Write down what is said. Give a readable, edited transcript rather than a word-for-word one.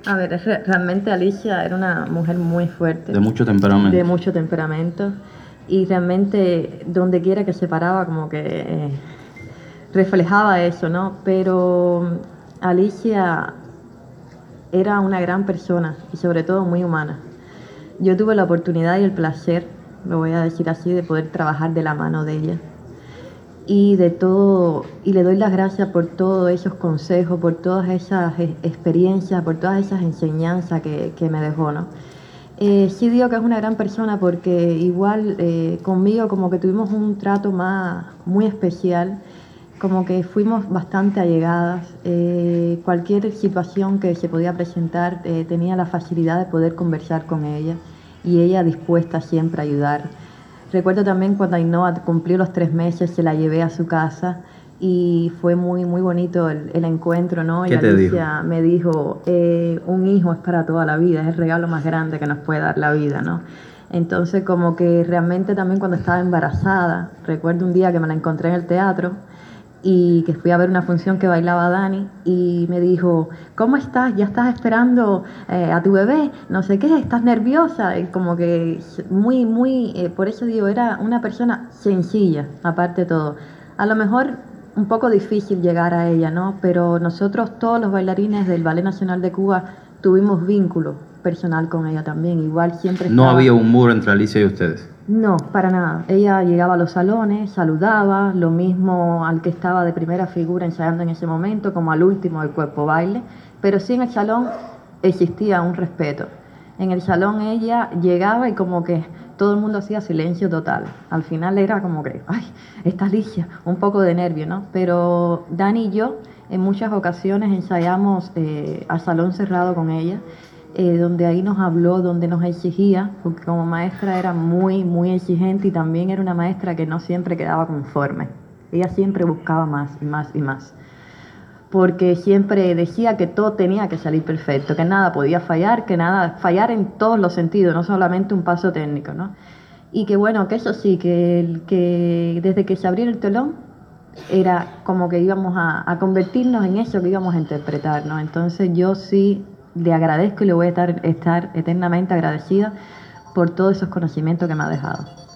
A ver, realmente Alicia era una mujer muy fuerte. De mucho temperamento. De mucho temperamento. Y realmente donde quiera que se paraba como que reflejaba eso, ¿no? Pero Alicia era una gran persona y sobre todo muy humana. Yo tuve la oportunidad y el placer, lo voy a decir así, de poder trabajar de la mano de ella. Y de todo, y le doy las gracias por todos esos consejos, por todas esas experiencias, por todas esas enseñanzas que me dejó, ¿no? Sí digo que es una gran persona porque igual conmigo como que tuvimos un trato muy especial, como que fuimos bastante allegadas. Cualquier situación que se podía presentar tenía la facilidad de poder conversar con ella y ella dispuesta siempre a ayudar. Recuerdo también cuando Ainhoa cumplió los 3 meses, se la llevé a su casa y fue muy, muy bonito el encuentro, ¿no? ¿Qué Y te dijo? Alicia me dijo, un hijo es para toda la vida, es el regalo más grande que nos puede dar la vida, ¿no? Entonces como que realmente también cuando estaba embarazada, recuerdo un día que me la encontré en el teatro y que fui a ver una función que bailaba Dani y me dijo, ¿cómo estás? ¿Ya estás esperando a tu bebé? No sé qué, ¿estás nerviosa? Y como que muy, muy, por eso digo, era una persona sencilla, aparte de todo. A lo mejor un poco difícil llegar a ella, ¿no? Pero nosotros todos los bailarines del Ballet Nacional de Cuba tuvimos vínculo personal con ella también, igual siempre No estaba... había un muro entre Alicia y ustedes. No, para nada. Ella llegaba a los salones, saludaba, lo mismo al que estaba de primera figura ensayando en ese momento, como al último del cuerpo baile, pero sí en el salón existía un respeto. En el salón ella llegaba y como que todo el mundo hacía silencio total. Al final era como que, ay, está Alicia, un poco de nervio, ¿no? Pero Dani y yo en muchas ocasiones ensayamos a salón cerrado con ella, donde ahí nos habló, donde nos exigía, porque como maestra era muy, muy exigente y también era una maestra que no siempre quedaba conforme. Ella siempre buscaba más y más y más, porque siempre decía que todo tenía que salir perfecto, que nada podía fallar, que nada, fallar en todos los sentidos, no solamente un paso técnico, ¿no? Y que bueno, que eso sí, que desde que se abrió el telón, era como que íbamos a convertirnos en eso que íbamos a interpretar, ¿no? Entonces yo sí le agradezco y le voy a estar eternamente agradecida por todos esos conocimientos que me ha dejado.